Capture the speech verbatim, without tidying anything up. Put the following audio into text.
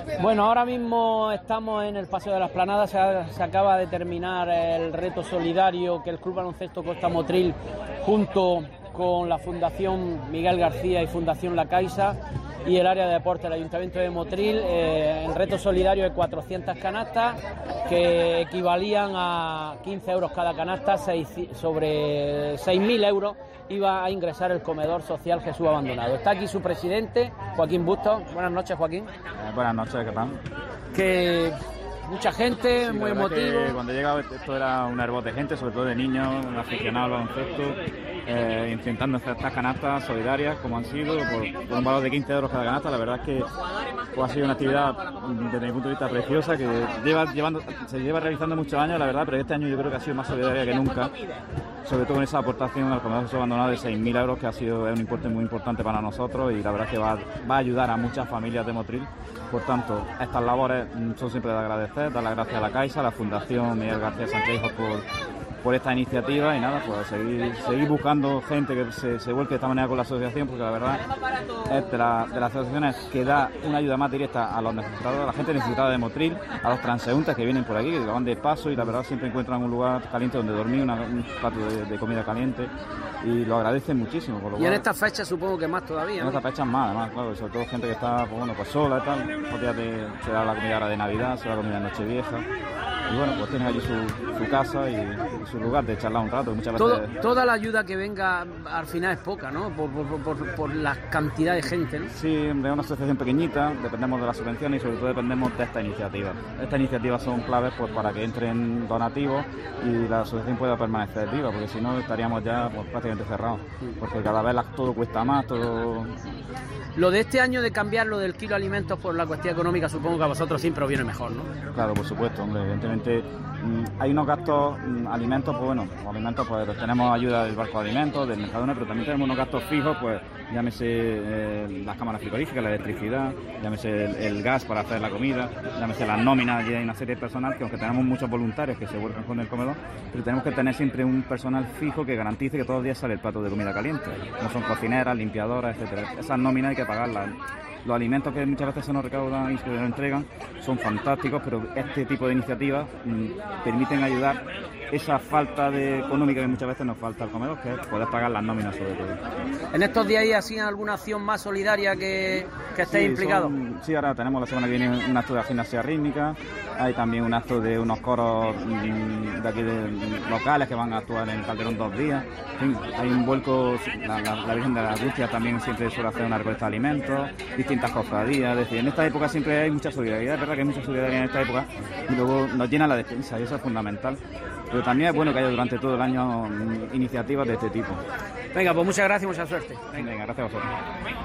Bueno, ahora mismo estamos en el Paseo de la Esplanada, se, ha, se acaba de terminar el reto solidario que el Club Baloncesto Costa Motril, junto con la Fundación Miguel García y Fundación La Caixa y el área de deporte del Ayuntamiento de Motril, eh, el reto solidario de cuatrocientas canastas que equivalían a quince euros cada canasta, seis, sobre seis mil euros iba a ingresar el comedor social Jesús Abandonado. Está aquí su presidente, Joaquín Bustos. Buenas noches, Joaquín. Eh, buenas noches, ¿qué tal? Que mucha gente, sí, muy emotivo. emotivo. Cuando llegaba esto era un hervor de gente, sobre todo de niños, aficionados al baloncesto, eh, intentando hacer estas canastas solidarias como han sido, por, por un valor de quince euros cada canasta. La verdad es que pues, ha sido una actividad desde mi punto de vista preciosa, que lleva llevando, se lleva realizando muchos años, la verdad, pero este año yo creo que ha sido más solidaria que nunca, sobre todo con esa aportación al comedor Jesús Abandonado de seis mil euros, que ha sido es un importe muy importante para nosotros y la verdad es que va, va a ayudar a muchas familias de Motril. Por tanto, estas labores son siempre de agradecer, dar las gracias a la Caixa, a la Fundación Miguel García Sancheijo por, por esta iniciativa y nada, pues seguir, seguir buscando gente que se, se vuelque de esta manera con la asociación, porque la verdad es de, la, de las asociaciones que da una ayuda más directa a los necesitados, a la gente necesitada de Motril, a los transeúntes que vienen por aquí, que van de paso y la verdad siempre encuentran un lugar caliente donde dormir, una, un plato de, de comida caliente y lo agradecen muchísimo. Por lo y cual, en estas fechas supongo que más todavía, en ¿no? estas fechas más, además, claro, sobre todo gente que está pues, bueno, pues sola y tal, los días de, se da la comida ahora de Navidad, se da la comida de Nochevieja. Y bueno, pues tienen allí su, su casa y, y su lugar de charlar un rato. Muchas veces... Todo, toda la ayuda que venga al final es poca, ¿no? Por, por, por, por la cantidad de gente, ¿no? Sí, es una asociación pequeñita, dependemos de las subvenciones y sobre todo dependemos de esta iniciativa. Estas iniciativas son claves pues, para que entren donativos y la asociación pueda permanecer viva, porque si no estaríamos ya pues, prácticamente cerrados. Porque cada vez todo cuesta más, todo... Lo de este año de cambiar lo del kilo de alimentos por la cuestión económica, supongo que a vosotros siempre os viene mejor, ¿no? Claro, por supuesto, hombre, evidentemente mmm, hay unos gastos, mmm, alimentos, pues bueno, alimentos, pues tenemos ayuda del Banco de Alimentos, del Mercadona, pero también tenemos unos gastos fijos, pues llámese eh, las cámaras frigoríficas, la electricidad, llámese el, el gas para hacer la comida, llámese las nóminas, y hay una serie de personal que aunque tenemos muchos voluntarios que se vuelven con el comedor, pero tenemos que tener siempre un personal fijo que garantice que todos los días sale el plato de comida caliente, no son cocineras, limpiadoras, etcétera. Esas nóminas hay que pagarlas. Los alimentos que muchas veces se nos recaudan y se nos entregan son fantásticos, pero este tipo de iniciativas mmm, permiten ayudar esa falta de económica que muchas veces nos falta al comedor, que es poder pagar las nóminas sobre todo. ¿En estos días hay así alguna acción más solidaria que, que estéis sí, implicados? Son, sí, ahora tenemos la semana que viene un acto de gimnasia rítmica, hay también un acto de unos coros mmm, de aquí de, locales que van a actuar en Calderón dos días. En fin, hay un vuelco, la, la, la Virgen de la Angustia también siempre suele hacer una recolecta de alimentos, distintas cofradías, es decir, en esta época siempre hay mucha solidaridad, es verdad que hay mucha solidaridad en esta época y luego nos llena la despensa y eso es fundamental. Pero también es bueno que haya durante todo el año iniciativas de este tipo. Venga, pues muchas gracias y mucha suerte. Venga, Venga gracias a vosotros.